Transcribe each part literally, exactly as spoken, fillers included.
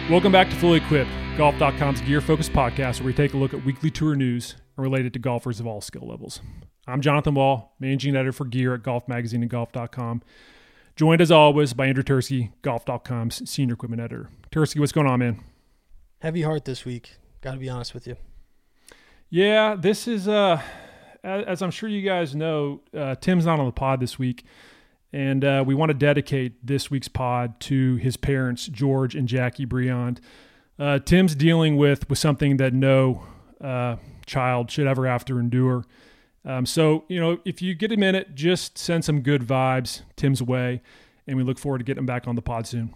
Welcome back to Fully Equipped, golf dot com's gear-focused podcast where we take a look at weekly tour news related to golfers of all skill levels. I'm Jonathan Wall, managing editor for gear at Golf Magazine and golf dot com, joined as always by Andrew Tursky, golf dot com's senior equipment editor. Tursky, what's going on, man? Heavy heart this week, got to be honest with you. Yeah, this is, uh, as I'm sure you guys know, uh, Tim's not on the pod this week. And uh, we want to dedicate this week's pod to his parents, George and Jackie Briand. Uh, Tim's dealing with, with something that no uh, child should ever have to endure. Um, so, you know, if you get a minute, just send some good vibes Tim's way, and we look forward to getting him back on the pod soon.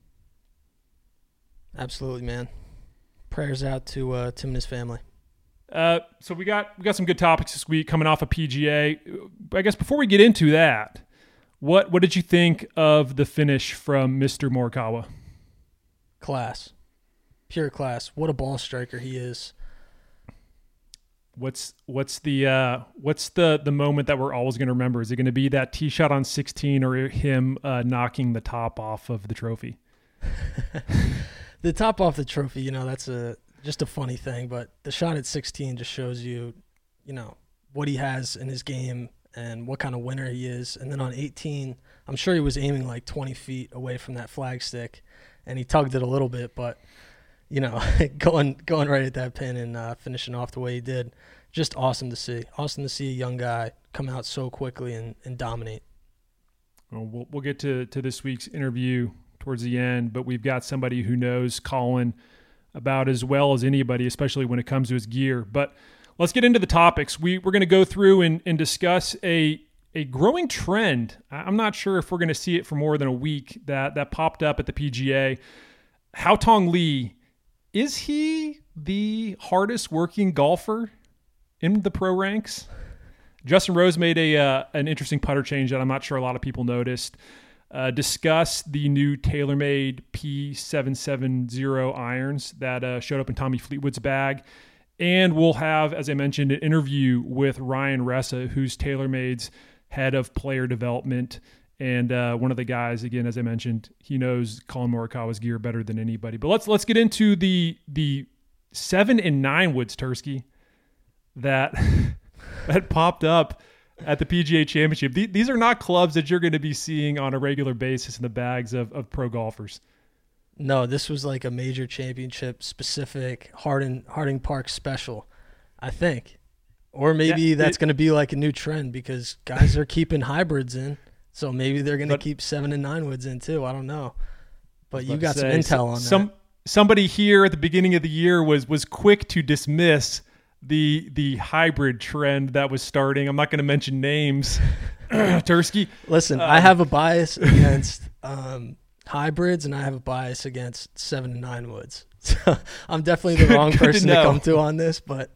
Absolutely, man. Prayers out to uh, Tim and his family. Uh, so we got we got some good topics this week coming off of P G A. I guess before we get into that, What what did you think of the finish from Mister Morikawa? Class. Pure class. What a ball striker he is. What's what's the uh, what's the, the moment that we're always going to remember? Is it going to be that tee shot on sixteen or him uh, knocking the top off of the trophy? The top off the trophy, you know, that's a just a funny thing, but the shot at sixteen just shows you, you know, what he has in his game and what kind of winner he is. And then on eighteen, I'm sure he was aiming like twenty feet away from that flagstick, and he tugged it a little bit, but, you know, going going right at that pin and uh, finishing off the way he did, just awesome to see. Awesome to see a young guy come out so quickly and, and dominate. Well, we'll we'll get to, to this week's interview towards the end, but we've got somebody who knows Colin about as well as anybody, especially when it comes to his gear. But let's get into the topics. We, we're going to go through and, and discuss a a growing trend. I'm not sure if we're going to see it for more than a week that, that popped up at the P G A. Haotong Li, is he the hardest working golfer in the pro ranks? Justin Rose made a uh, an interesting putter change that I'm not sure a lot of people noticed. Uh, discuss the new TaylorMade P seven seventy irons that uh, showed up in Tommy Fleetwood's bag. And we'll have, as I mentioned, an interview with Ryan Ressa, who's TaylorMade's head of player development. And uh, one of the guys, again, as I mentioned, he knows Colin Morikawa's gear better than anybody. But let's let's get into the the seven and nine woods, Tursky, that that popped up at the P G A Championship. These are not clubs that you're going to be seeing on a regular basis in the bags of, of pro golfers. No, this was like a major championship specific Harding Harding Park special, I think. Or maybe yeah, that's going to be like a new trend because guys are keeping hybrids in. So maybe they're going to keep seven and nine woods in too. I don't know. But you got say, some intel on some, that. Somebody here at the beginning of the year was was quick to dismiss the the hybrid trend that was starting. I'm not going to mention names. Tursky. Listen, um, I have a bias against um, hybrids, and I have a bias against seven and nine woods. So I'm definitely the wrong person to, to come to on this, but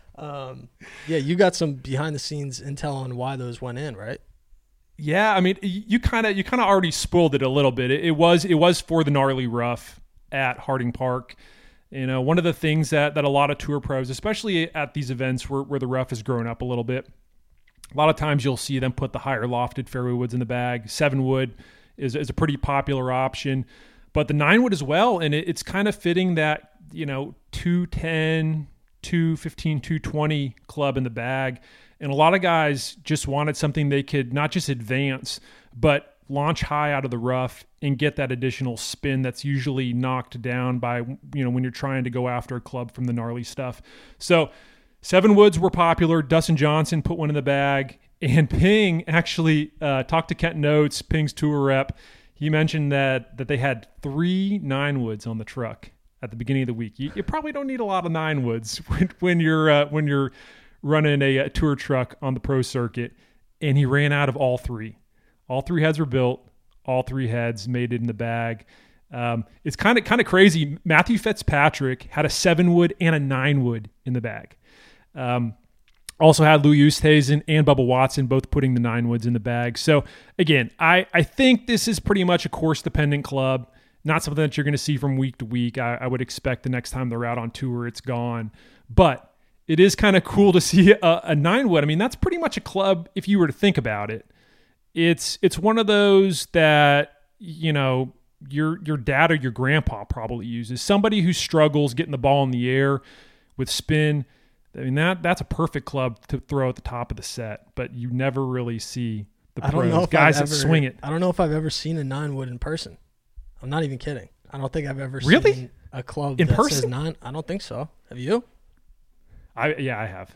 um, yeah, you got some behind the scenes intel on why those went in, right? Yeah, I mean, you kind of you kind of already spoiled it a little bit. It, it was it was for the gnarly rough at Harding Park. You know, one of the things that that a lot of tour pros, especially at these events where where the rough has grown up a little bit, a lot of times you'll see them put the higher lofted fairway woods in the bag. Seven wood is, is a pretty popular option, but the nine wood as well. And it, it's kind of fitting that, you know, two ten, two fifteen, two twenty club in the bag. And a lot of guys just wanted something they could not just advance, but launch high out of the rough and get that additional spin that's usually knocked down by, you know, when you're trying to go after a club from the gnarly stuff. So seven woods were popular. Dustin Johnson put one in the bag, and Ping actually uh, talked to Kent Notes, Ping's tour rep. He mentioned that that they had three nine woods on the truck at the beginning of the week. You, you probably don't need a lot of nine woods when, when you're uh, when you're running a, a tour truck on the pro circuit. And he ran out of all three. All three heads were built. All three heads made it in the bag. Um, it's kind of kind of crazy. Matthew Fitzpatrick had a seven wood and a nine wood in the bag. Um, also had Louis Oosthuizen and Bubba Watson both putting the nine woods in the bag. So again, I, I think this is pretty much a course dependent club. Not something that you're going to see from week to week. I, I would expect the next time they're out on tour, it's gone. But it is kind of cool to see a, a nine wood. I mean, that's pretty much a club if you were to think about it. It's it's one of those that, you know, your your dad or your grandpa probably uses. Somebody who struggles getting the ball in the air with spin. I mean, that that's a perfect club to throw at the top of the set, but you never really see the I don't pros, know if guys I've that ever, swing it. I don't know if I've ever seen a nine wood in person. I'm not even kidding. I don't think I've ever Really? seen a club In that person? says nine. I don't think so. Have you? I yeah, I have.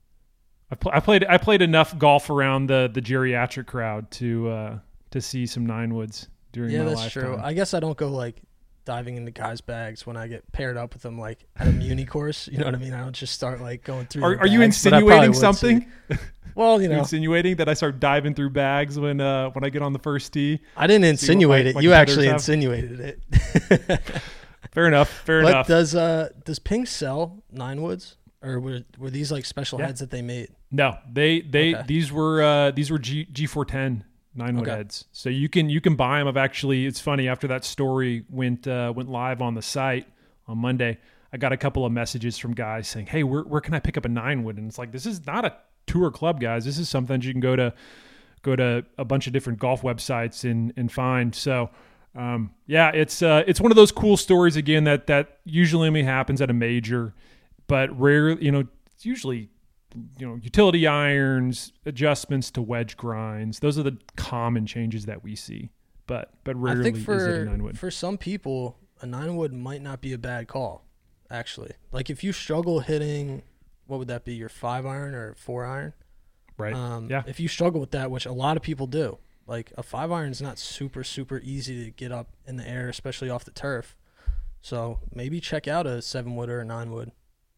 I, pl- I played I played enough golf around the the geriatric crowd to uh, to see some nine woods during Yeah, my that's lifetime. true. I guess I don't go like diving into guys' bags when I get paired up with them like at a muni course. You know what I mean? I don't just start like going through. Are, their are you bags, but I probably insinuating would something? see. Well, you You're know, insinuating that I start diving through bags when uh, when I get on the first tee. I didn't insinuate my- it. my You actually competitors have. insinuated it. Fair enough. Fair But enough. does uh does Ping sell nine woods, or were were these like special Yeah. heads that they made? No, they they Okay. these were uh, these were G G four ten nine wood Okay. heads. So you can you can buy them. I've actually it's funny after that story went uh, went live on the site on Monday. I got a couple of messages from guys saying, "Hey, where where can I pick up a nine wood?" And it's like this is not a tour club, guys. This is something you can go to go to a bunch of different golf websites and and find. So. Um, yeah, it's uh, it's one of those cool stories again that that usually only happens at a major, but rare. You know, it's usually you know utility irons, adjustments to wedge grinds. Those are the common changes that we see, but but rarely I think is it a for nine wood. for some people, a nine wood might not be a bad call. Actually, like if you struggle hitting, what would that be? Your five iron or four iron? Right? Um, yeah. If you struggle with that, which a lot of people do, like a five iron is not super super easy to get up in the air, especially off the turf. So maybe check out a seven wood or a nine wood.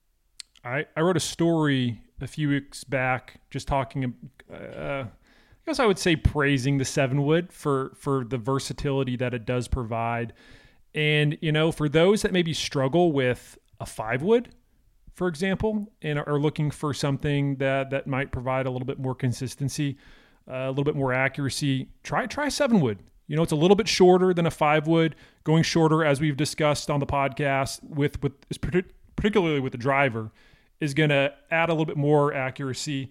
I, I wrote a story a few weeks back just talking, uh, I guess I would say praising the seven wood for, for the versatility that it does provide. And, you know, for those that maybe struggle with a five wood, for example, and are looking for something that, that might provide a little bit more consistency, uh, a little bit more accuracy, try, try seven wood. You know, it's a little bit shorter than a five wood, going shorter, as we've discussed on the podcast with, with particularly with the driver, is going to add a little bit more accuracy.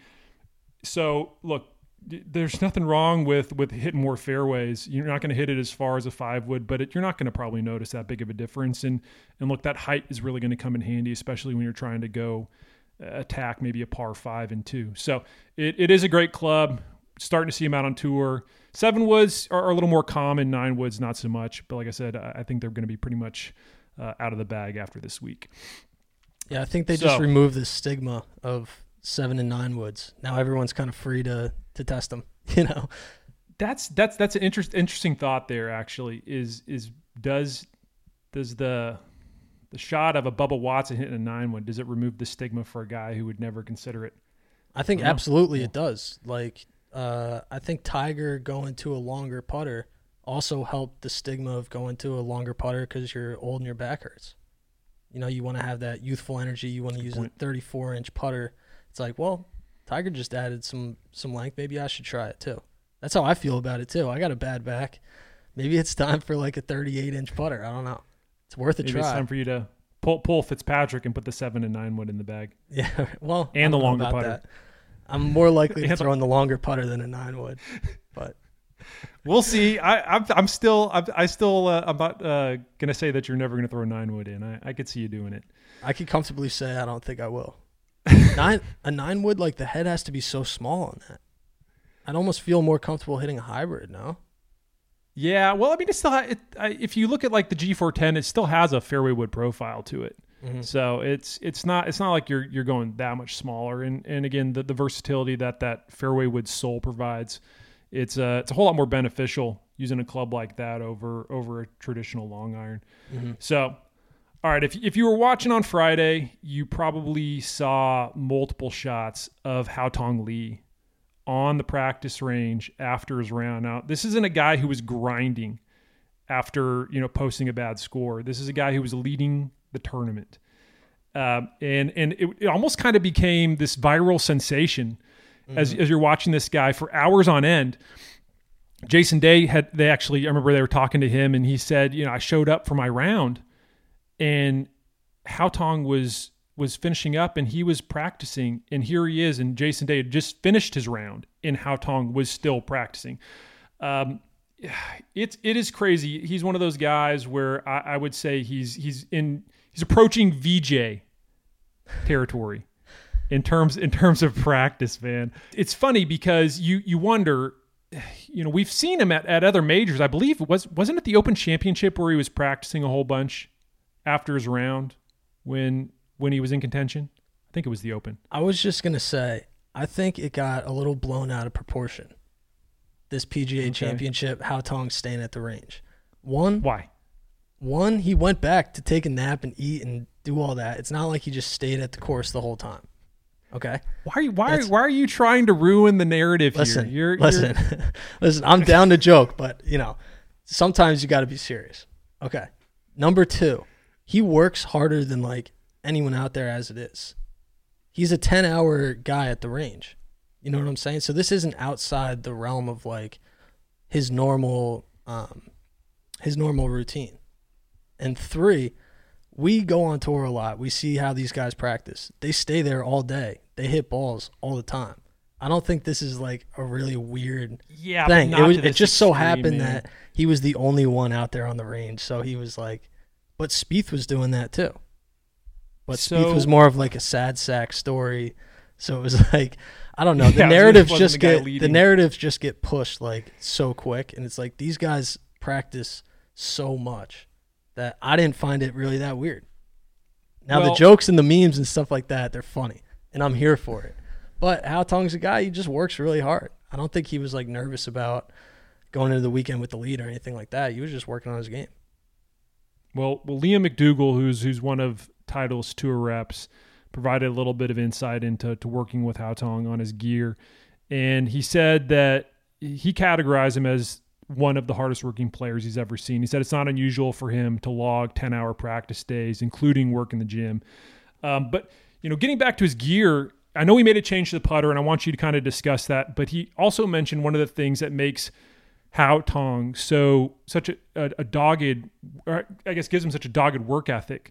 So look, there's nothing wrong with, with hitting more fairways. You're not going to hit it as far as a five would, but it, you're not going to probably notice that big of a difference. And, and look, that height is really going to come in handy, especially when you're trying to go attack maybe a par five and two. So it, it is a great club. Starting to see them out on tour. Seven woods are, are a little more common. Nine woods, not so much. But like I said, I, I think they're going to be pretty much uh, out of the bag after this week. Yeah, I think they So- just removed the stigma of seven and nine woods. Now everyone's kind of free to to test them. You know, That's that's that's an interest, interesting thought there. Actually, is is does does the the shot of a Bubba Watson hitting a nine wood, does it remove the stigma for a guy who would never consider it? I think I don't know. absolutely it does. Like, uh, I think Tiger going to a longer putter also helped the stigma of going to a longer putter because you're old and your back hurts. You know, you want to have that youthful energy. You want to use point. a thirty-four inch putter. It's like, well, Tiger just added some some length. Maybe I should try it too. That's how I feel about it too. I got a bad back. Maybe it's time for like a thirty-eight inch putter. I don't know. It's worth a Maybe try. it's time for you to pull pull Fitzpatrick and put the seven and nine wood in the bag. Yeah, well, And I the don't know longer about putter. that. I'm more likely to And- throw in the longer putter than a nine wood, but We'll see. I, I'm, I'm still, I'm, I still, uh, I'm not uh, gonna say that you're never gonna throw a nine wood in. I, I could see you doing it. I could comfortably say I don't think I will. Nine a nine wood, like the head has to be so small on that. I'd almost feel more comfortable hitting a hybrid. No, Yeah. Well, I mean, it still, ha- it, I, if you look at like the G four ten, it still has a fairway wood profile to it. mm-hmm. So it's, it's not, it's not like you're, you're going that much smaller. And, and again, the, the versatility that that fairway wood sole provides, it's a, it's a whole lot more beneficial using a club like that over, over a traditional long iron. Mm-hmm. So, all right, if if you were watching on Friday, you probably saw multiple shots of Hao Tong Lee on the practice range after his round. Now, this isn't a guy who was grinding after, you know, posting a bad score. This is a guy who was leading the tournament. Um, and and it, it almost kind of became this viral sensation mm-hmm. as as you're watching this guy for hours on end. Jason Day had, they actually, I remember they were talking to him and he said, you know, I showed up for my round and Hao Tong was was finishing up and he was practicing, and here he is, and Jason Day had just finished his round and Hao Tong was still practicing. Um, it's it is crazy. He's one of those guys where I, I would say he's he's in he's approaching V J territory in terms in terms of practice, man. It's funny because you you wonder, you know, we've seen him at, at other majors. I believe it was wasn't it the Open Championship where he was practicing a whole bunch after his round when when he was in contention? I think it was the Open. I was just gonna say, I think it got a little blown out of proportion. This P G A okay. Championship, Haotong staying at the range. One, why? One, he went back to take a nap and eat and do all that. It's not like he just stayed at the course the whole time. Okay. Why are you why That's, why are you trying to ruin the narrative listen, here? You're, listen, you're... listen. I'm down to joke, but you know, sometimes you got to be serious. Okay. Number two, he works harder than like anyone out there as it is. He's a ten-hour guy at the range. You know what I'm saying? So this isn't outside the realm of like his normal um, his normal routine. And three, we go on tour a lot. We see how these guys practice. They stay there all day. They hit balls all the time. I don't think this is like a really weird yeah, thing. But it was it it just extreme, so happened man. that he was the only one out there on the range. So he was like, but Spieth was doing that too. But so, Spieth was more of like a sad sack story. So it was like, I don't know. The yeah, narratives so just the get leading. the narratives just get pushed like so quick, and it's like these guys practice so much that I didn't find it really that weird. Now well, the jokes and the memes and stuff like that, they're funny, and I'm here for it. But Haotong's a guy, he just works really hard. I don't think he was like nervous about going into the weekend with the lead or anything like that. He was just working on his game. Well, well, Liam McDougall, who's who's one of Title's tour reps, provided a little bit of insight into to working with Haotong on his gear. And he said that he categorized him as one of the hardest working players he's ever seen. He said it's not unusual for him to log ten-hour practice days, including work in the gym. Um, but, you know, getting back to his gear, I know he made a change to the putter, and I want you to kind of discuss that. But he also mentioned one of the things that makes Haotong so such a, a, a dogged, or I guess gives him such a dogged work ethic,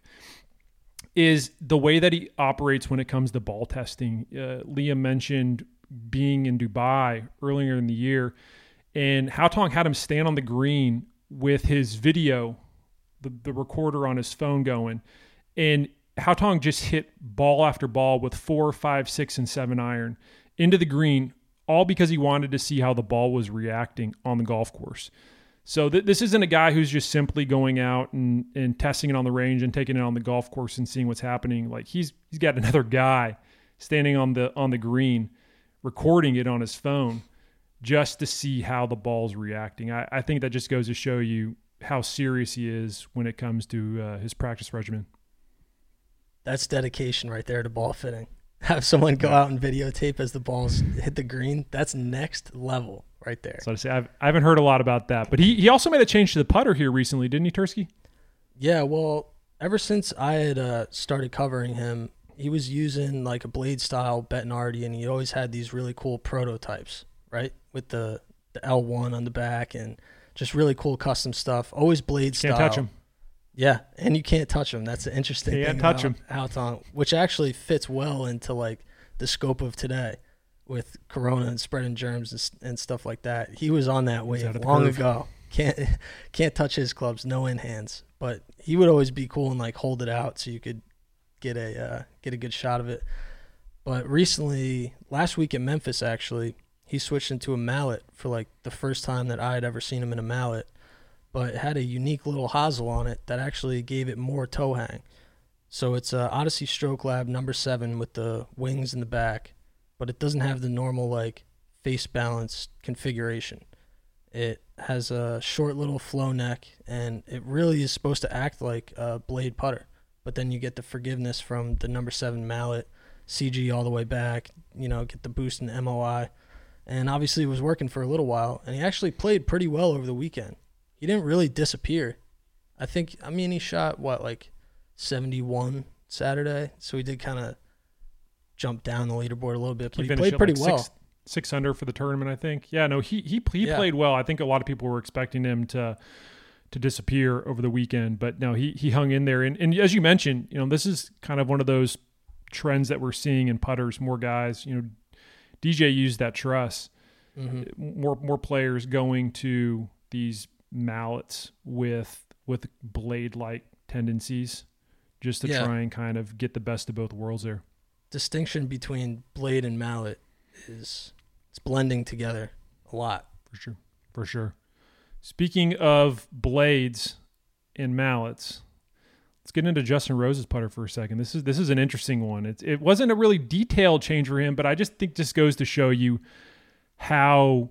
is the way that he operates when it comes to ball testing. Uh, Liam mentioned being in Dubai earlier in the year, and Haotong had him stand on the green with his video, the, the recorder on his phone going, and Haotong just hit ball after ball with four, five, six, and seven iron into the green, all because he wanted to see how the ball was reacting on the golf course. So th- this isn't a guy who's just simply going out and, and testing it on the range and taking it on the golf course and seeing what's happening. Like he's he's got another guy standing on the on the green, recording it on his phone just to see how the ball's reacting. I, I think that just goes to show you how serious he is when it comes to uh, his practice regimen. That's dedication right there to ball fitting. Have someone go out and videotape as the balls hit the green. That's next level right there. So I say I've, I haven't heard a lot about that, but he he also made a change to the putter here recently, didn't he, Tursky? Yeah, well, ever since I had uh, started covering him, he was using like a blade style Bettinardi, and he always had these really cool prototypes, right, with the the L one on the back and just really cool custom stuff. Always blade style. Can't touch him. Yeah, and you can't touch him. That's the interesting can't thing touch about him. Haotong, which actually fits well into like the scope of today with corona and spreading germs and, and stuff like that. He was on that wave long curve. ago. Can't can't touch his clubs, no in hands. But he would always be cool and like hold it out so you could get a uh, get a good shot of it. But recently, last week in Memphis, actually, he switched into a mallet for like the first time that I had ever seen him in a mallet. But it had a unique little hosel on it that actually gave it more toe hang. So it's a Odyssey Stroke Lab number seven with the wings in the back, but it doesn't have the normal like face balance configuration. It has a short little flow neck, and it really is supposed to act like a blade putter. But then you get the forgiveness from the number seven mallet, C G all the way back, you know, get the boost in M O I. And obviously it was working for a little while, and he actually played pretty well over the weekend. He didn't really disappear. I think, I mean, he shot, what, like seventy-one Saturday? So he did kind of jump down the leaderboard a little bit, but he, he played pretty like well. Six, six under for the tournament, I think. Yeah, no, he he, he yeah. played well. I think a lot of people were expecting him to to disappear over the weekend, but no, he he hung in there. And, and as you mentioned, you know, this is kind of one of those trends that we're seeing in putters. More guys, you know, D J used that truss. Mm-hmm. More more players going to these mallets with with blade-like tendencies, just to Yeah. try and kind of get the best of both worlds there. Distinction between blade and mallet is it's blending together a lot. For sure. For sure. Speaking of blades and mallets, let's get into Justin Rose's putter for a second. This is this is an interesting one. It it wasn't a really detailed change for him, but I just think this goes to show you how,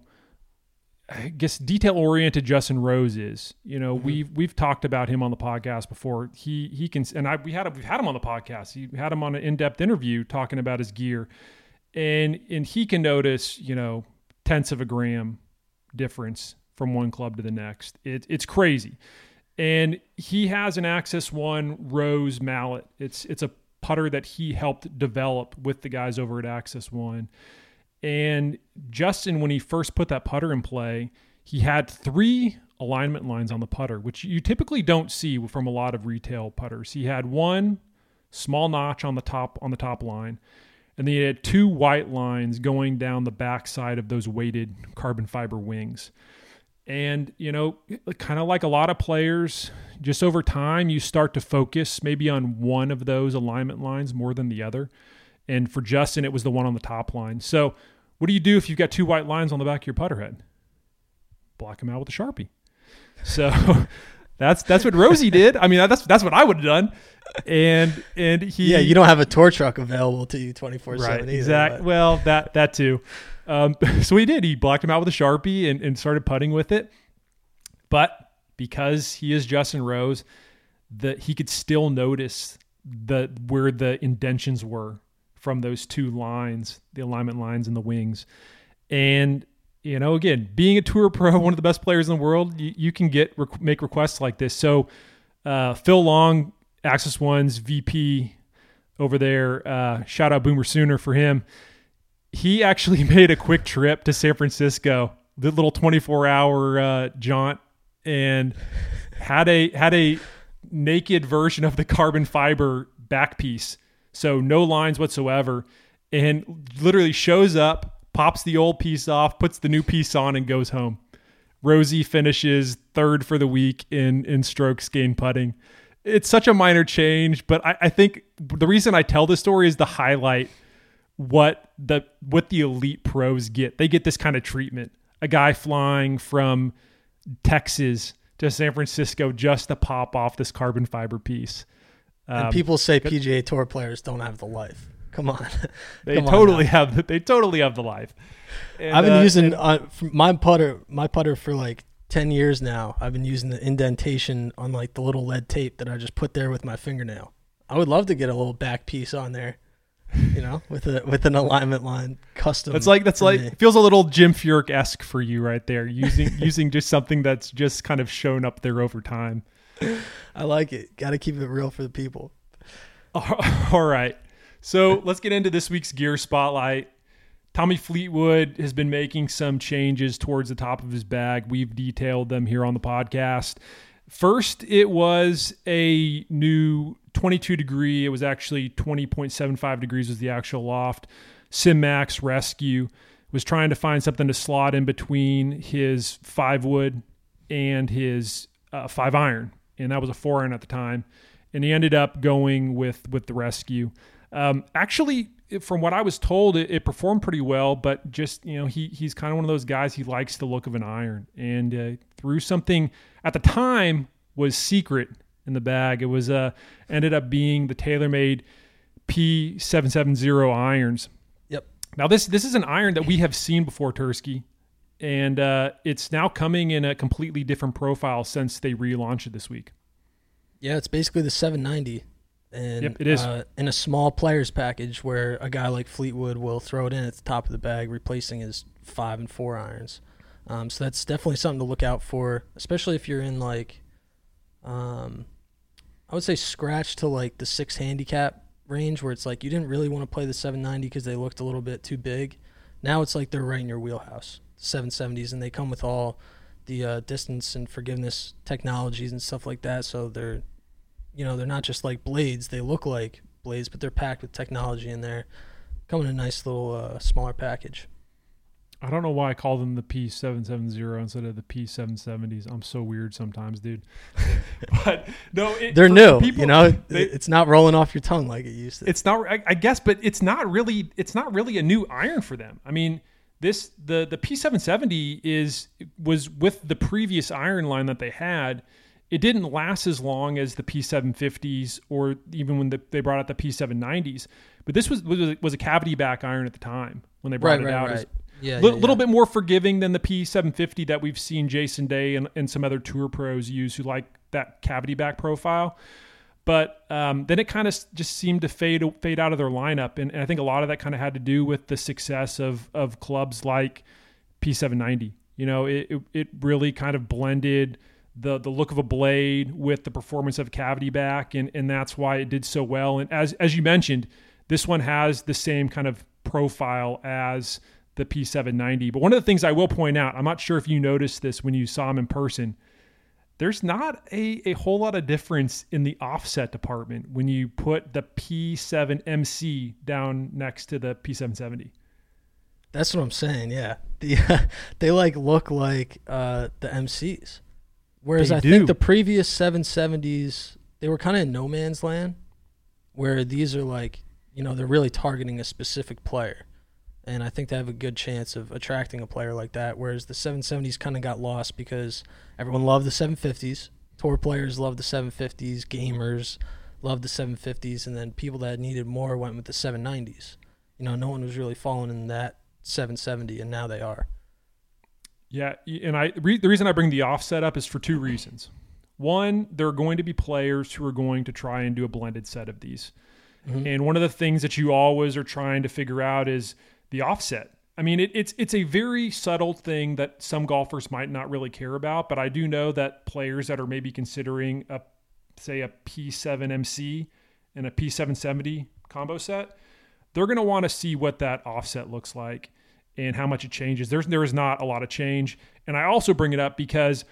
I guess, detail-oriented Justin Rose is. You know, Mm-hmm. we've we've talked about him on the podcast before. He he can, and I we had we've had him on the podcast. He had him on an in-depth interview talking about his gear, and and he can notice, you know, tenths of a gram difference from one club to the next. It, it's crazy. And he has an Axis One Rose mallet. It's it's a putter that he helped develop with the guys over at Axis One. And Justin, when he first put that putter in play, he had three alignment lines on the putter, which you typically don't see from a lot of retail putters. He had one small notch on the top on the top line, and then he had two white lines going down the backside of those weighted carbon fiber wings. And, you know, kind of like a lot of players, just over time, you start to focus maybe on one of those alignment lines more than the other. And for Justin, it was the one on the top line. So what do you do if you've got two white lines on the back of your putter head? Block them out with a Sharpie. So that's that's what Rosie did. I mean, that's that's what I would have done. And and he Yeah, you don't have a tour truck available to you twenty-four seven right, either. exactly. but- Well, that that too. Um, so he did. He blocked him out with a Sharpie and, and started putting with it. But because he is Justin Rose, that he could still notice the where the indentions were from those two lines, the alignment lines and the wings. And, you know, again, being a tour pro, one of the best players in the world, you, you can get make requests like this. So uh, Phil Long, Axis One's V P over there, uh, shout out Boomer Sooner for him. He actually made a quick trip to San Francisco, the little twenty-four hour uh, jaunt, and had a had a naked version of the carbon fiber back piece, so no lines whatsoever, and literally shows up, pops the old piece off, puts the new piece on, and goes home. Rosie finishes third for the week in in strokes gained putting. It's such a minor change, but I, I think the reason I tell this story is to highlight what the what the elite pros get. They get this kind of treatment. A guy flying from Texas to San Francisco just to pop off this carbon fiber piece. Um, and people say P G A Tour players don't have the life. Come on. they Come on totally now. have the, they totally have the life. And, I've been uh, using uh, my putter my putter for like ten years now. I've been using the indentation on like the little lead tape that I just put there with my fingernail. I would love to get a little back piece on there, you know, with a with an alignment line custom. That's like that's for like me. it feels a little Jim Furyk-esque for you right there, using using just something that's just kind of shown up there over time. I like it. Got to keep it real for the people. All right. So let's get into this week's gear spotlight. Tommy Fleetwood has been making some changes towards the top of his bag. We've detailed them here on the podcast. First, it was a new twenty-two degree. It was actually twenty point seven five degrees was the actual loft. SimMax Rescue was trying to find something to slot in between his five wood and his uh, five iron. And that was a four iron at the time. And he ended up going with, with the Rescue. Um, actually, from what I was told, it, it performed pretty well, but just, you know, he he's kind of one of those guys, he likes the look of an iron. And uh, threw something at the time was secret in the bag. It was uh, ended up being the TaylorMade P seven seventy irons. Yep. Now, this this is an iron that we have seen before, Tursky, and uh, it's now coming in a completely different profile since they relaunched it this week. Yeah, it's basically the seven ninety. And Yep, it is. Uh, in a small players package where a guy like Fleetwood will throw it in at the top of the bag, replacing his five and four irons. Um, so that's definitely something to look out for, especially if you're in like, um, I would say scratch to like the six handicap range where it's like you didn't really want to play the seven ninety because they looked a little bit too big. Now it's like they're right in your wheelhouse, seven seventies, and they come with all the uh, distance and forgiveness technologies and stuff like that. So they're, you know, they're not just like blades. They look like blades, but they're packed with technology in there. Come in a nice little uh, smaller package. I don't know why I call them the P seven seventy instead of the P seven seventies. I'm so weird sometimes, dude. But no, it, they're new. People, you know, they, it's not rolling off your tongue like it used to. It's not, I, I guess, but it's not really. It's not really a new iron for them. I mean, this the the P seven seventy is was with the previous iron line that they had. It didn't last as long as the P seven fifties or even when the, they brought out the P seven nineties. But this was was, was a cavity back iron at the time when they brought right, it right, out. Right. Yeah, a yeah, little, yeah. little bit more forgiving than the P seven fifty that we've seen Jason Day and, and some other tour pros use who like that cavity back profile. But um, then it kind of just seemed to fade fade out of their lineup. And, and I think a lot of that kind of had to do with the success of of clubs like P seven ninety. You know, it, it, it really kind of blended the the look of a blade with the performance of cavity back. And, and that's why it did so well. And as as you mentioned, this one has the same kind of profile as the P seven ninety. But one of the things I will point out, I'm not sure if you noticed this when you saw him in person, there's not a, a whole lot of difference in the offset department when you put the P seven M C down next to the P seven seventy. That's what I'm saying, yeah. The, they like look like uh, the M Cs. Whereas They I do. think the previous seven seventies, they were kind of in no man's land, where these are like, you know, they're really targeting a specific player. And I think they have a good chance of attracting a player like that, whereas the seven seventies kind of got lost because everyone loved the seven fifties. Tour players loved the seven fifties. Gamers loved the seven fifties. And then people that needed more went with the seven nineties. You know, no one was really falling in that seven seventy, and now they are. Yeah, and I re, the reason I bring the offset up is for two reasons. One, there are going to be players who are going to try and do a blended set of these. Mm-hmm. And one of the things that you always are trying to figure out is the offset. I mean, it, it's it's a very subtle thing that some golfers might not really care about, but I do know that players that are maybe considering a, say, a P seven M C and a P seven seventy combo set, they're going to want to see what that offset looks like and how much it changes. There's there is not a lot of change, and I also bring it up because,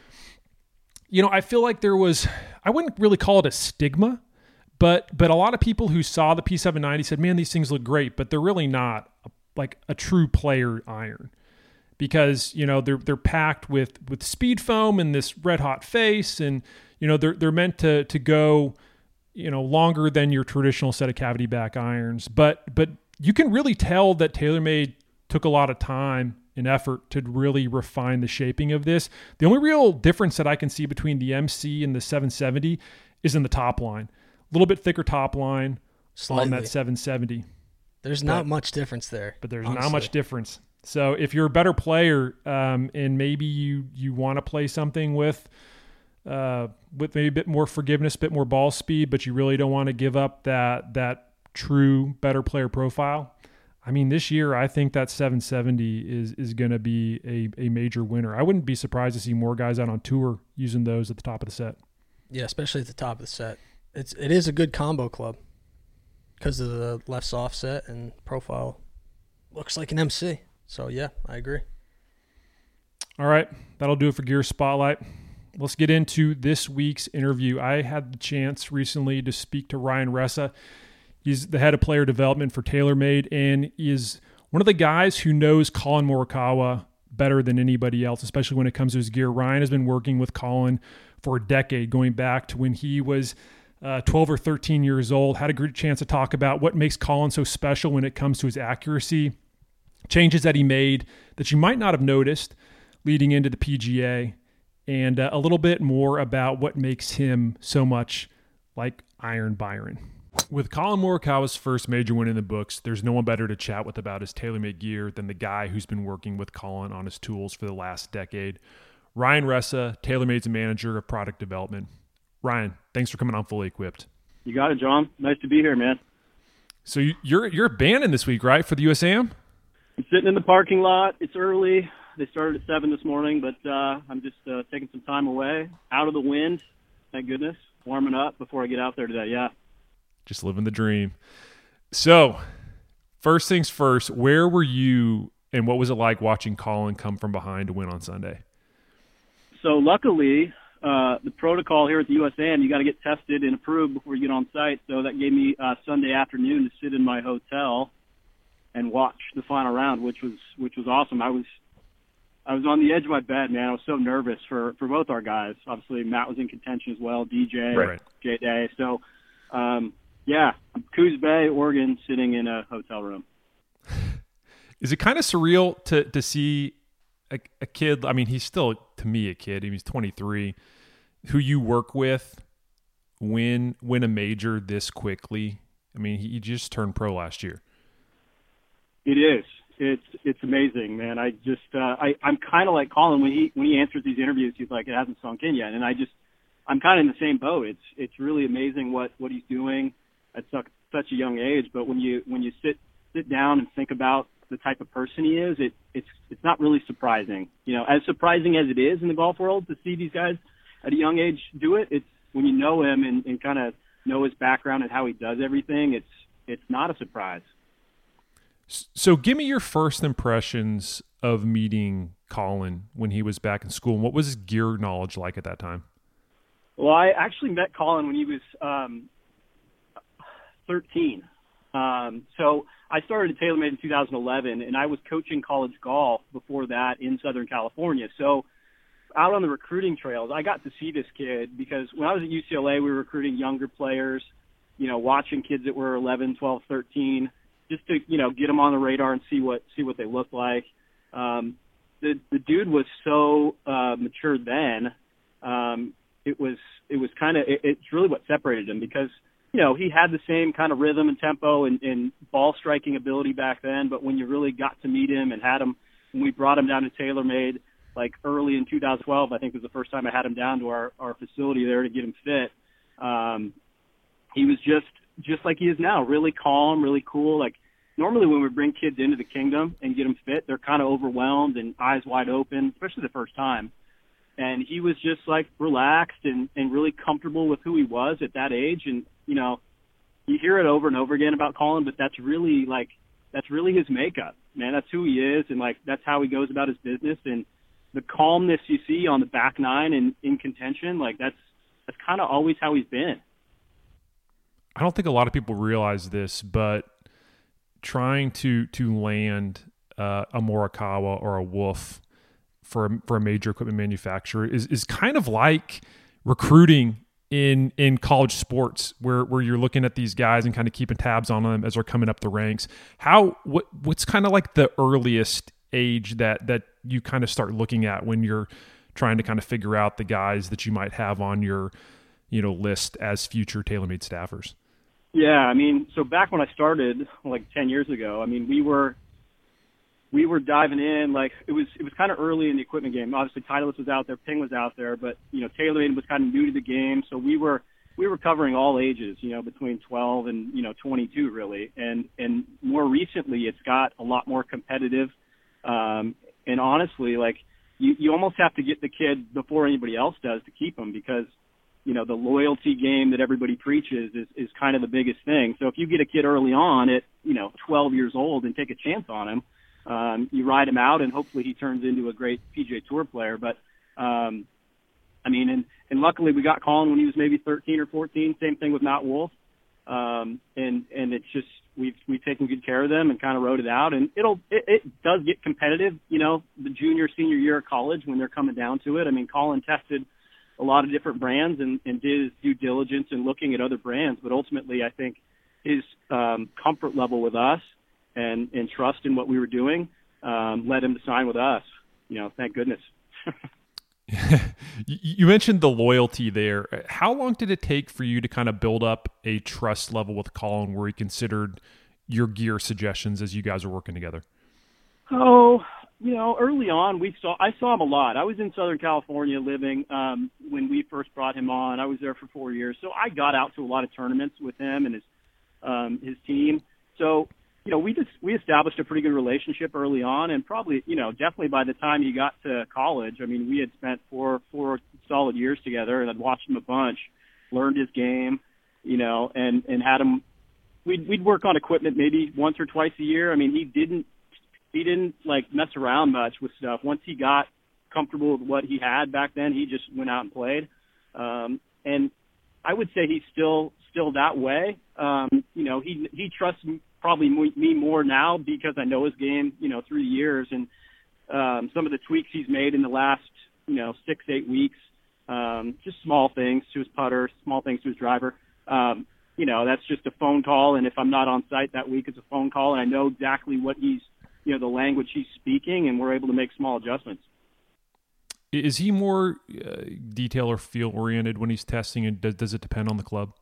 you know, I feel like there was, I wouldn't really call it a stigma, but but a lot of people who saw the P seven ninety said, "Man, these things look great," but they're really not a like a true player iron because, you know, they're, they're packed with, with speed foam and this red hot face. And, you know, they're, they're meant to, to go, you know, longer than your traditional set of cavity back irons. But, but you can really tell that TaylorMade took a lot of time and effort to really refine the shaping of this. The only real difference that I can see between the M C and the seven seventy is in the top line, a little bit thicker top line Slightly. on that seven seventy. There's But- not much difference there. but there's honestly. not much difference. So if you're a better player, um, and maybe you, you want to play something with, uh, with maybe a bit more forgiveness, a bit more ball speed, but you really don't want to give up that, that true better player profile. I mean, this year, I think that seven seventy is, is going to be a, a major winner. I wouldn't be surprised to see more guys out on tour using those at the top of the set. Yeah, especially at the top of the set. It's, it is a good combo club because of the left offset and profile. Looks like an M C. So, yeah, I agree. All right, that'll do it for Gear Spotlight. Let's get into this week's interview. I had the chance recently to speak to Ryan Ressa. He's the head of player development for TaylorMade, and is one of the guys who knows Colin Morikawa better than anybody else, especially when it comes to his gear. Ryan has been working with Colin for a decade, going back to when he was uh, twelve or thirteen years old. Had a great chance to talk about what makes Colin so special when it comes to his accuracy, changes that he made that you might not have noticed leading into the P G A, and uh, a little bit more about what makes him so much like Iron Byron. With Colin Morikawa's first major win in the books, there's no one better to chat with about his TaylorMade gear than the guy who's been working with Colin on his tools for the last decade. Ryan Ressa, TaylorMade's manager of product development. Ryan, thanks for coming on Fully Equipped. You got it, John. Nice to be here, man. So you- you're you're abandoning this week, right, for the U S A M? I'm sitting in the parking lot. It's early. They started at seven this morning, but uh, I'm just uh, taking some time away, out of the wind, thank goodness, warming up before I get out there today, yeah. Just living the dream. So, first things first, where were you and what was it like watching Colin come from behind to win on Sunday? So luckily, uh, the protocol here at the U S A M, you got to get tested and approved before you get on site. So that gave me uh, Sunday afternoon to sit in my hotel and watch the final round, which was which was awesome. I was I was on the edge of my bed, man. I was so nervous for, for both our guys. Obviously, Matt was in contention as well, D J, right. J Day. So, um, yeah, Coos Bay, Oregon, sitting in a hotel room. Is it kind of surreal to to see a, a kid? I mean, he's still, to me, a kid. He's twenty-three, who you work with win win a major this quickly. I mean, he, he just turned pro last year. It is. It's it's amazing, man. I just uh, I I'm kind of like Colin when he when he answers these interviews. He's like, it hasn't sunk in yet, and I just I'm kind of in the same boat. It's it's really amazing what, what he's doing at such such a young age. But when you when you sit sit down and think about the type of person he is, it it's it's not really surprising. You know, as surprising as it is in the golf world to see these guys at a young age do it, it's when you know him and, and kind of know his background and how he does everything, it's it's not a surprise. So give me your first impressions of meeting Colin when he was back in school, and what was his gear knowledge like at that time? Well, I actually met Colin when he was um, thirteen. Um, so I started at TaylorMade in two thousand eleven, and I was coaching college golf before that in Southern California. So out on the recruiting trails, I got to see this kid because when I was at U C L A, we were recruiting younger players, you know, watching kids that were eleven, twelve, thirteen, just to, you know, get them on the radar and see what see what they look like. Um, the the dude was so uh, mature then. Um, it was it was kind of it, it's really what separated him because, you know, he had the same kind of rhythm and tempo and, and ball striking ability back then. But when you really got to meet him and had him, when we brought him down to TaylorMade, like early in two thousand twelve, I think was the first time I had him down to our, our facility there to get him fit. Um, he was just just like he is now, really calm, really cool. Like normally when we bring kids into the kingdom and get them fit, they're kind of overwhelmed and eyes wide open, especially the first time. And he was just like relaxed and, and really comfortable with who he was at that age. And, you know, you hear it over and over again about Colin, but that's really like, that's really his makeup, man. That's who he is. And like, that's how he goes about his business. And the calmness you see on the back nine and in contention, like that's, that's kind of always how he's been. I don't think a lot of people realize this, but trying to to land uh, a Morikawa or a Wolf for a, for a major equipment manufacturer is is kind of like recruiting in in college sports, where where you're looking at these guys and kind of keeping tabs on them as they're coming up the ranks. How what what's kind of like the earliest age that that you kind of start looking at when you're trying to kind of figure out the guys that you might have on your, you know, list as future TaylorMade staffers? Yeah, I mean, so back when I started, like ten years ago, I mean, we were we were diving in, like it was it was kind of early in the equipment game. Obviously, Titleist was out there, Ping was out there, but you know, TaylorMade was kind of new to the game, so we were we were covering all ages, you know, between twelve and you know twenty-two, really. And and more recently, it's got a lot more competitive. Um, and honestly, like you you almost have to get the kid before anybody else does to keep them because, you know, the loyalty game that everybody preaches is, is kind of the biggest thing. So if you get a kid early on at, you know, twelve years old and take a chance on him, um, you ride him out and hopefully he turns into a great P G A Tour player. But, um, I mean, and, and luckily we got Colin when he was maybe thirteen or fourteen, same thing with Matt Wolf. Um, and, and it's just, we've, we've taken good care of them and kind of rode it out. And it'll, it, it does get competitive, you know, the junior, senior year of college when they're coming down to it. I mean, Colin tested a lot of different brands and, and did his due diligence in looking at other brands. But ultimately, I think his um, comfort level with us and, and trust in what we were doing um, led him to sign with us. You know, thank goodness. You mentioned the loyalty there. How long did it take for you to kind of build up a trust level with Colin where he considered your gear suggestions as you guys were working together? Oh, you know, early on, we saw I saw him a lot. I was in Southern California living um, when we first brought him on. I was there for four years, so I got out to a lot of tournaments with him and his um, his team. So, you know, we just we established a pretty good relationship early on, and probably, you know, definitely by the time he got to college, I mean, we had spent four four solid years together, and I'd watched him a bunch, learned his game, you know, and and had him. We'd we'd work on equipment maybe once or twice a year. I mean, he didn't. He didn't like mess around much with stuff. Once he got comfortable with what he had back then, he just went out and played. Um, and I would say he's still still that way. Um, you know, he he trusts probably me more now because I know his game, you know, through the years. And um, some of the tweaks he's made in the last, you know, six, eight weeks, um, just small things to his putter, small things to his driver. Um, you know, that's just a phone call. And if I'm not on site that week, it's a phone call, and I know exactly what he's, you know, the language he's speaking, and we're able to make small adjustments. Is he more uh, detail or feel oriented when he's testing, and does, does it depend on the club?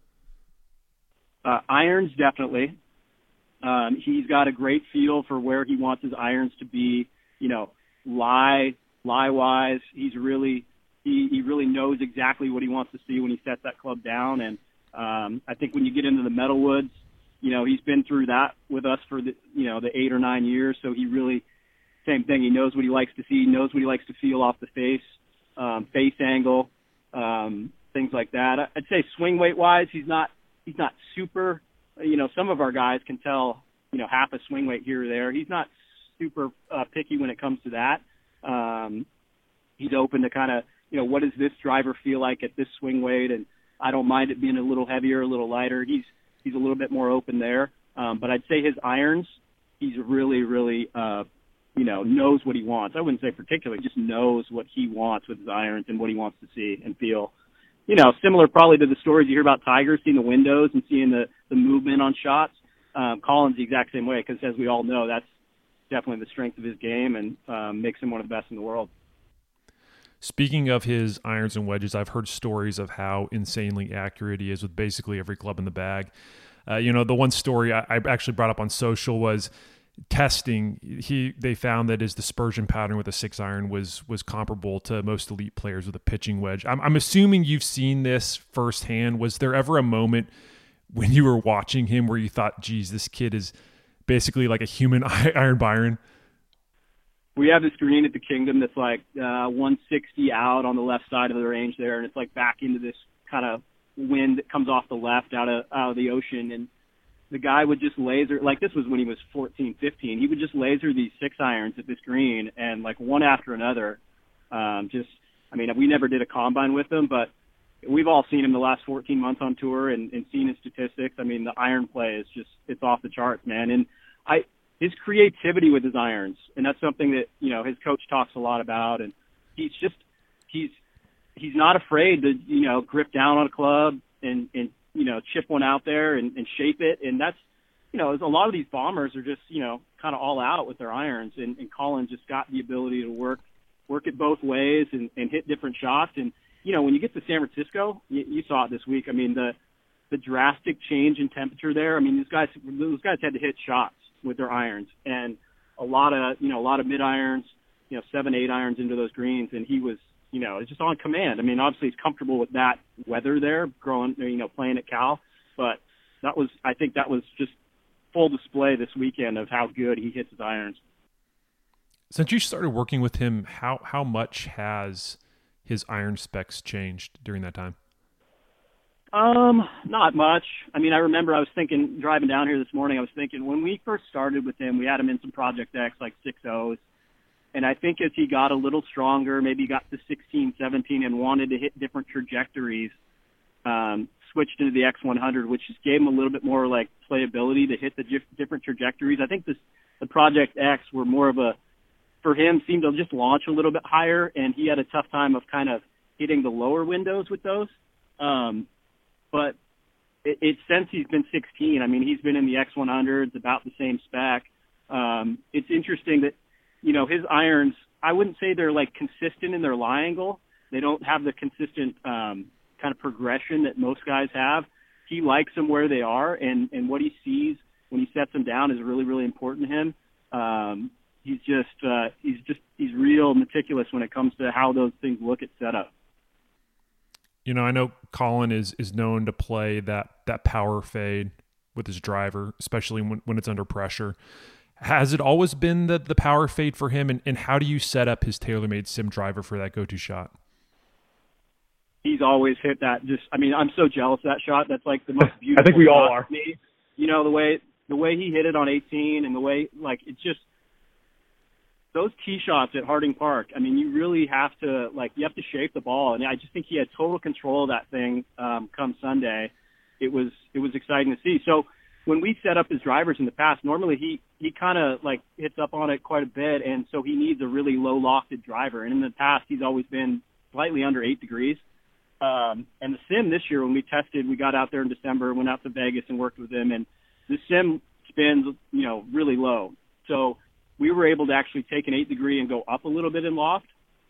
Uh, irons, definitely. Um, he's got a great feel for where he wants his irons to be, you know, lie, lie wise. He's really, he, he really knows exactly what he wants to see when he sets that club down. And um, I think when you get into the Metalwoods, you know, he's been through that with us for the, you know, the eight or nine years. So he really, same thing. He knows what he likes to see. He knows what he likes to feel off the face, um, face angle, um, things like that. I'd say swing weight wise, he's not, he's not super, you know, some of our guys can tell, you know, half a swing weight here or there. He's not super uh, picky when it comes to that. Um, he's open to kind of, you know, what does this driver feel like at this swing weight? And I don't mind it being a little heavier, a little lighter. He's, he's a little bit more open there. Um, but I'd say his irons, he's really, really, uh, you know, knows what he wants. I wouldn't say particularly, just knows what he wants with his irons and what he wants to see and feel. You know, similar probably to the stories you hear about Tiger, seeing the windows and seeing the, the movement on shots. Um, Colin's the exact same way because, as we all know, that's definitely the strength of his game and um, makes him one of the best in the world. Speaking of his irons and wedges, I've heard stories of how insanely accurate he is with basically every club in the bag. Uh, you know, the one story I, I actually brought up on social was testing. He they found that his dispersion pattern with a six iron was was comparable to most elite players with a pitching wedge. I'm, I'm assuming you've seen this firsthand. Was there ever a moment when you were watching him where you thought, geez, this kid is basically like a human Iron Byron? We have this green at the Kingdom that's like uh, one sixty out on the left side of the range there, and it's like back into this kind of wind that comes off the left out of out of the ocean. And the guy would just laser, like this was when he was fourteen, fifteen. He would just laser these six irons at this green, and like one after another. Um, just, I mean, we never did a combine with him, but we've all seen him the last fourteen months on tour and, and seen his statistics. I mean, the iron play is just, it's off the charts, man. And I, his creativity with his irons, and that's something that, you know, his coach talks a lot about. And he's just, he's, he's not afraid to, you know, grip down on a club and, and, you know, chip one out there and, and shape it. And that's, you know, a lot of these bombers are just, you know, kind of all out with their irons. And, and Colin just got the ability to work, work it both ways and, and hit different shots. And, you know, when you get to San Francisco, you, you saw it this week. I mean, the, the drastic change in temperature there. I mean, these guys, those guys had to hit shots with their irons, and a lot of, you know, a lot of mid irons, you know, seven, eight irons into those greens. And he was, you know, just on command. I mean, obviously he's comfortable with that weather there, growing, you know, playing at Cal, but that was, I think that was just full display this weekend of how good he hits his irons. Since you started working with him, how, how much has his iron specs changed during that time? Um, not much. I mean, I remember I was thinking, driving down here this morning, I was thinking when we first started with him, we had him in some Project X, like six O's. And I think as he got a little stronger, maybe got to sixteen, seventeen and wanted to hit different trajectories, um, switched into the X one hundred, which just gave him a little bit more like playability to hit the dif- different trajectories. I think this, the Project X were more of a, for him, seemed to just launch a little bit higher, and he had a tough time of kind of hitting the lower windows with those. Um, but it, it, since he's been sixteen, I mean, he's been in the X one hundred, it's about the same spec. Um, it's interesting that, you know, his irons, I wouldn't say they're like consistent in their lie angle. They don't have the consistent um, kind of progression that most guys have. He likes them where they are, and, and what he sees when he sets them down is really, really important to him. Um, he's just, uh, he's just, he's real meticulous when it comes to how those things look at setup. You know, I know Colin is, is known to play that, that power fade with his driver, especially when, when it's under pressure. Has it always been the, the power fade for him, and, and how do you set up his TaylorMade Sim driver for that go-to shot? He's always hit that. Just, I mean, I'm so jealous of that shot. That's like the most beautiful. I think we all are. Me. You know, the way the way he hit it on eighteen, and the way, like, it's just those tee shots at Harding Park. I mean, you really have to, like, you have to shape the ball, and I just think he had total control of that thing um, come Sunday. It was it was exciting to see. So when we set up his drivers in the past, normally he, he kind of like hits up on it quite a bit, and so he needs a really low lofted driver. And in the past, he's always been slightly under eight degrees. Um, and the sim this year, when we tested, we got out there in December, went out to Vegas and worked with him, and the sim spins, you know, really low. So we were able to actually take an eight degree and go up a little bit in loft,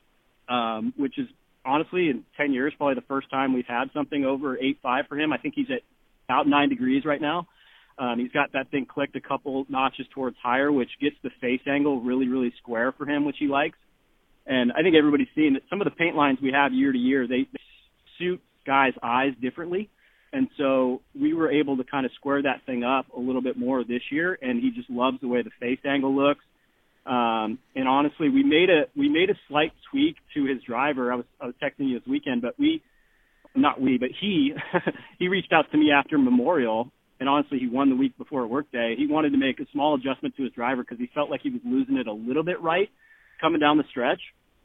um, which is honestly in ten years probably the first time we've had something over eight five for him. I think he's at about nine degrees right now. Um, he's got that thing clicked a couple notches towards higher, which gets the face angle really, really square for him, which he likes. And I think everybody's seen that some of the paint lines we have year to year, they, they suit guys' eyes differently. And so we were able to kind of square that thing up a little bit more this year, and he just loves the way the face angle looks. Um, and honestly, we made a we made a slight tweak to his driver. I was I was texting you this weekend, but we, not we, but he, he reached out to me after Memorial. And honestly, he won the week before a work day. He wanted to make a small adjustment to his driver because he felt like he was losing it a little bit right coming down the stretch.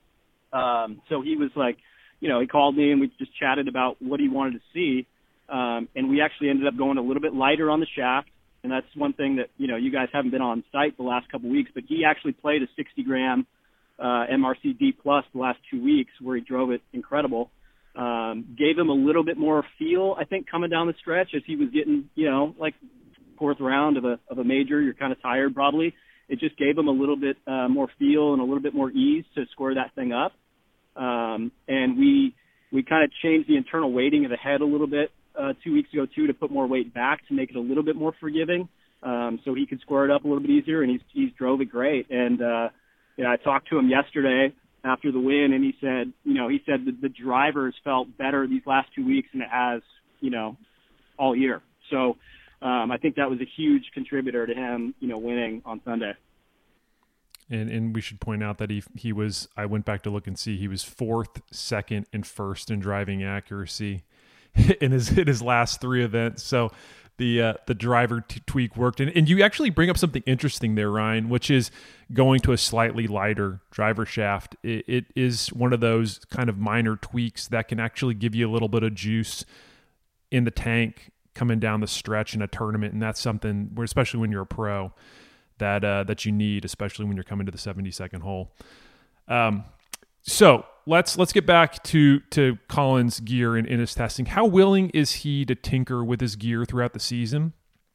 Um, so he was like, you know, he called me and we just chatted about what he wanted to see. Um, and we actually ended up going a little bit lighter on the shaft. And that's one thing that, you know, you guys haven't been on site the last couple of weeks, but he actually played a sixty gram uh, M R C D plus the last two weeks where he drove it incredible. Um, gave him a little bit more feel, I think, coming down the stretch as he was getting, you know, like fourth round of a of a major. You're kind of tired probably. It just gave him a little bit uh, more feel and a little bit more ease to square that thing up. Um, and we we kind of changed the internal weighting of the head a little bit uh, two weeks ago too to put more weight back to make it a little bit more forgiving, um, so he could square it up a little bit easier. And he's he's drove it great. And uh, you know, I talked to him yesterday after the win, and he said, you know, he said that the drivers felt better these last two weeks than it has, you know, all year. So um, I think that was a huge contributor to him, you know, winning on Sunday. And and we should point out that he he was, I went back to look and see, he was fourth, second, and first in driving accuracy in his in his last three events. So the uh, the driver t- tweak worked. And, and you actually bring up something interesting there, Ryan, which is going to a slightly lighter driver shaft. It, it is one of those kind of minor tweaks that can actually give you a little bit of juice in the tank coming down the stretch in a tournament. And that's something where, especially when you're a pro, that uh, that you need, especially when you're coming to the seventy-second hole. Um, so let's let's get back to to Colin's gear and in his testing. How willing is he to tinker with his gear throughout the season?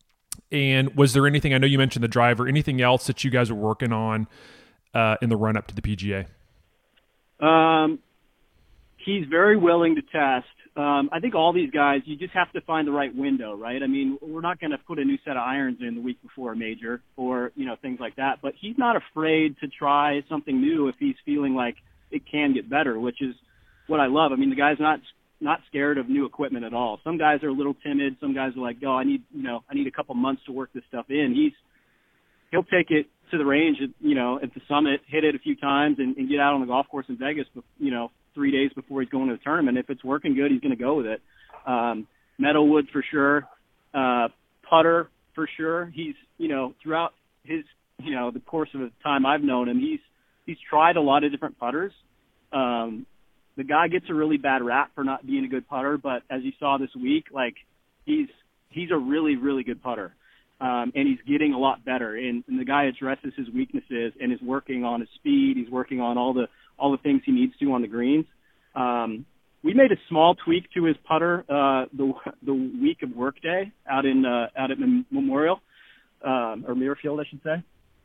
And was there anything, I know you mentioned the driver, anything else that you guys were working on uh, in the run-up to the P G A? Um, he's very willing to test. Um, I think all these guys, you just have to find the right window, right? I mean, we're not going to put a new set of irons in the week before a major or, you know, things like that. But he's not afraid to try something new if he's feeling like it can get better, which is what I love. I mean, the guy's not not scared of new equipment at all. Some guys are a little timid. Some guys are like, oh, I need, you know, I need a couple months to work this stuff in. He's he'll take it to the range, at, you know, at the summit, hit it a few times, and, and get out on the golf course in Vegas, you know, three days before he's going to the tournament. If it's working good, he's going to go with it. Um, Metalwood for sure. Uh, putter for sure. He's, you know, throughout his, you know, the course of the time I've known him, he's, he's tried a lot of different putters. Um, the guy gets a really bad rap for not being a good putter, but as you saw this week, like he's, he's a really, really good putter. Um, and he's getting a lot better. And, and the guy addresses his weaknesses and is working on his speed. He's working on all the, all the things he needs to on the greens. Um, we made a small tweak to his putter uh, the the week of workday out in uh, out at Memorial um, or Muirfield, I should say.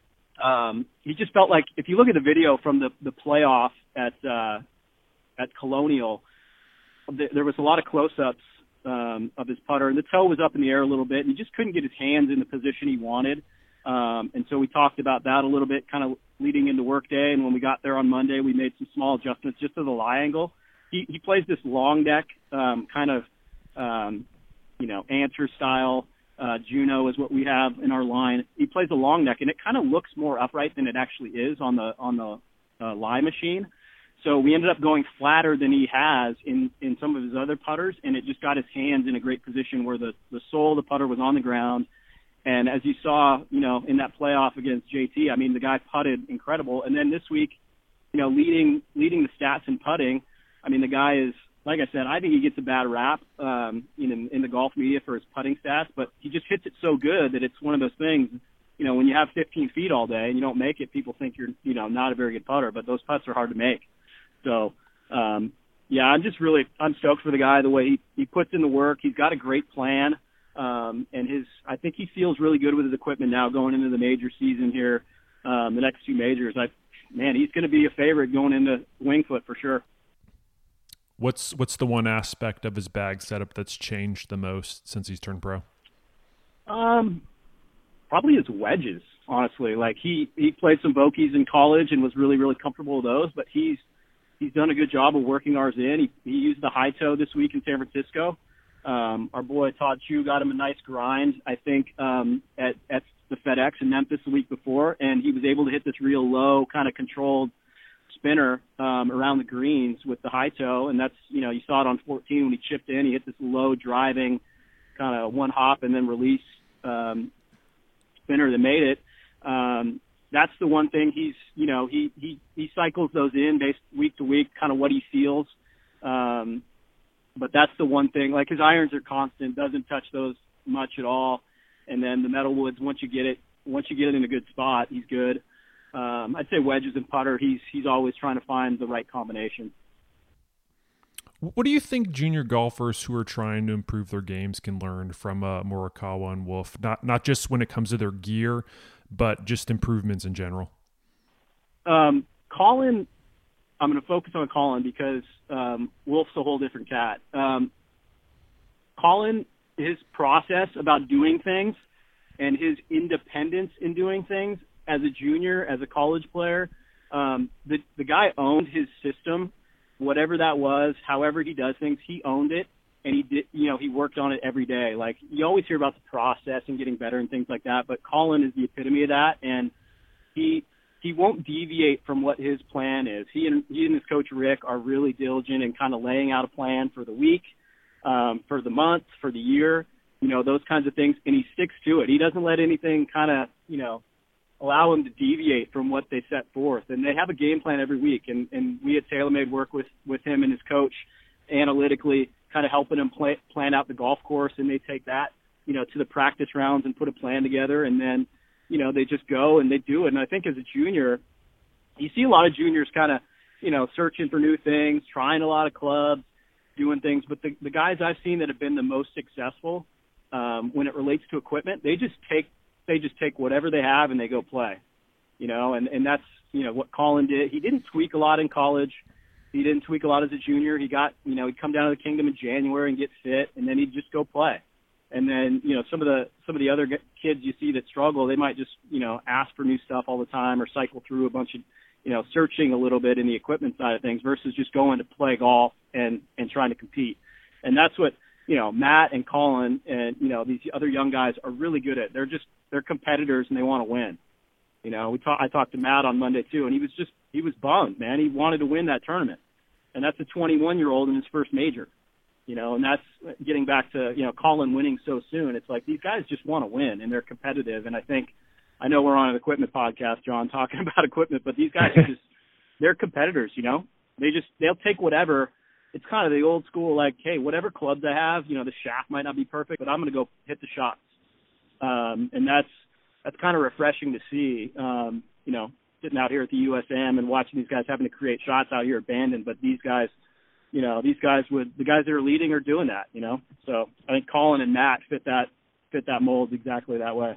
Um, he just felt like if you look at the video from the the playoff at uh, at Colonial, th- there was a lot of close-ups um, of his putter, and the toe was up in the air a little bit, and he just couldn't get his hands in the position he wanted. Um, and so we talked about that a little bit, kind of leading into workday. And when we got there on Monday, we made some small adjustments just to the lie angle. He, he plays this long deck, um, kind of, um, you know, answer style. Uh, Juno is what we have in our line. He plays a long deck, and it kind of looks more upright than it actually is on the on the uh, lie machine. So we ended up going flatter than he has in, in some of his other putters, and it just got his hands in a great position where the, the sole of the putter was on the ground. And as you saw, you know, in that playoff against J T, I mean, the guy putted incredible. And then this week, you know, leading leading the stats in putting, I mean, the guy is like I said, I think he gets a bad rap um, in in the golf media for his putting stats, but he just hits it so good that it's one of those things. You know, when you have fifteen feet all day and you don't make it, people think you're, you know, not a very good putter, but those putts are hard to make. So, um, yeah, I'm just really, I'm stoked for the guy, the way he, he puts in the work. He's got a great plan. Um, and his, I think he feels really good with his equipment now going into the major season here, um, the next two majors. I, man, he's going to be a favorite going into Winged Foot for sure. What's, what's the one aspect of his bag setup that's changed the most since he's turned pro? Um, Probably his wedges, honestly. Like he, he played some Vokeys in college and was really, really comfortable with those, but he's he's done a good job of working ours in. He, he used the high toe this week in San Francisco. Um, our boy Todd Chu got him a nice grind, I think, um, at, at the FedEx in Memphis the week before, and he was able to hit this real low, kind of controlled spinner um, around the greens with the high toe, and that's, you know, you saw it on fourteen when he chipped in. He hit this low driving kind of one hop and then release um spinner that made it. Um, that's the one thing he's, you know, he, he, he cycles those in based week to week, kind of what he feels. Um, but that's the one thing, like his irons are constant, doesn't touch those much at all. And then the metal woods, once you get it, once you get it in a good spot, he's good. Um, I'd say wedges and putter, he's, he's always trying to find the right combination. What do you think junior golfers who are trying to improve their games can learn from uh, Morikawa and Wolff? Not not just when it comes to their gear, but just improvements in general. Um, Colin, I'm going to focus on Colin because um, Wolff's a whole different cat. Um, Colin, his process about doing things and his independence in doing things as a junior, as a college player, um, the the guy owned his system. Whatever that was, however he does things, he owned it, and he did, you know, he worked on it every day. Like, you always hear about the process and getting better and things like that, but Colin is the epitome of that, and he he won't deviate from what his plan is. He and he and his coach Rick are really diligent in kind of laying out a plan for the week, um, for the month, for the year, you know, those kinds of things, and he sticks to it. He doesn't let anything kind of, you know, allow him to deviate from what they set forth. And they have a game plan every week. And, and we at TaylorMade work with, with him and his coach analytically, kind of helping him play, plan out the golf course. And they take that, you know, to the practice rounds and put a plan together. And then, you know, they just go and they do it. And I think as a junior, you see a lot of juniors kind of, you know, searching for new things, trying a lot of clubs, doing things. But the, the guys I've seen that have been the most successful um, when it relates to equipment, they just take, they just take whatever they have and they go play, you know, and, and that's, you know, what Colin did. He didn't tweak a lot in college. He didn't tweak a lot as a junior. He got, you know, he'd come down to the Kingdom in January and get fit, and then he'd just go play. And then, you know, some of the, some of the other kids you see that struggle, they might just, you know, ask for new stuff all the time or cycle through a bunch of, you know, searching a little bit in the equipment side of things versus just going to play golf and, and trying to compete. And that's what, you know, Matt and Colin and, you know, these other young guys are really good at. They're just, they're competitors and they want to win. You know, we talk, I talked to Matt on Monday too, and he was just, he was bummed, man. He wanted to win that tournament. And that's a twenty-one year old in his first major, you know, and that's getting back to, you know, Colin winning so soon. It's like, these guys just want to win and they're competitive. And I think, I know we're on an equipment podcast, John, talking about equipment, but these guys are just, they're competitors, you know, they just, they'll take whatever. It's kind of the old school, like, hey, whatever clubs I have, you know, the shaft might not be perfect, but I'm going to go hit the shots. Um, and that's, that's kind of refreshing to see, um, you know, sitting out here at the U S M and watching these guys having to create shots out here at Bandon. But these guys, you know, these guys would, the guys that are leading are doing that, you know? So I think Colin and Matt fit that, fit that mold exactly that way.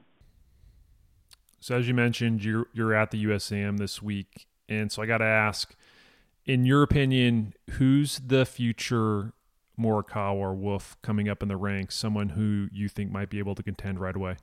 So as you mentioned, you're, you're at the U S A M this week. And so I got to ask, in your opinion, who's the future Morikawa or Wolff coming up in the ranks, someone who you think might be able to contend right away?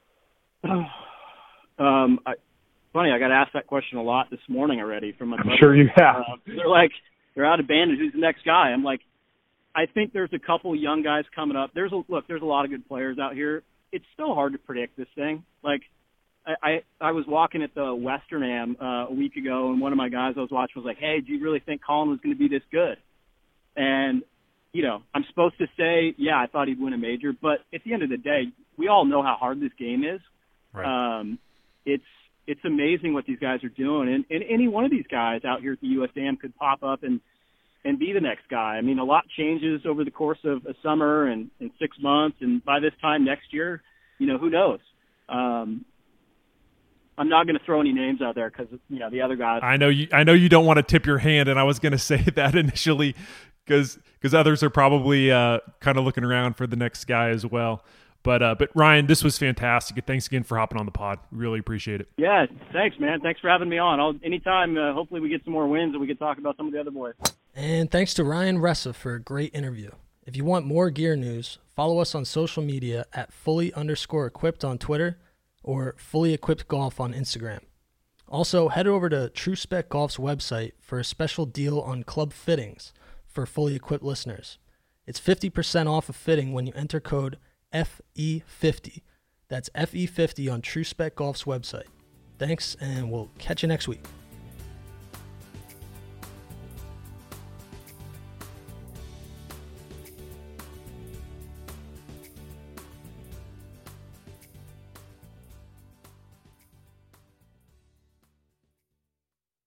um, I, funny, I got asked that question a lot this morning already from my I'm brother. sure you have. Uh, they're like, they're out of Bandon. Who's the next guy? I'm like, I think there's a couple young guys coming up. There's a look. There's a lot of good players out here. It's still hard to predict this thing. Like, I I, I was walking at the Western Am uh, a week ago, and one of my guys I was watching was like, "Hey, do you really think Colin was going to be this good?" And you know, I'm supposed to say, yeah, I thought he'd win a major, but at the end of the day, we all know how hard this game is. Right. Um, it's it's amazing what these guys are doing, and, and any one of these guys out here at the U S A M could pop up and and be the next guy. I mean, a lot changes over the course of a summer and, and six months, and by this time next year, you know, who knows? Um, I'm not going to throw any names out there because, you know, the other guys. I know you. I know you don't want to tip your hand, and I was going to say that initially, because because others are probably uh, kind of looking around for the next guy as well. But uh, but Ryan, this was fantastic. Thanks again for hopping on the pod. Really appreciate it. Yeah, thanks, man. Thanks for having me on. I'll, anytime, uh, hopefully we get some more wins and we can talk about some of the other boys. And thanks to Ryan Ressa for a great interview. If you want more gear news, follow us on social media at fully underscore equipped on Twitter or Fully Equipped Golf on Instagram. Also, head over to True Spec Golf's website for a special deal on club fittings for Fully Equipped listeners. It's fifty percent off a fitting when you enter code F E fifty. That's F E fifty on True Spec Golf's website. Thanks, and we'll catch you next week.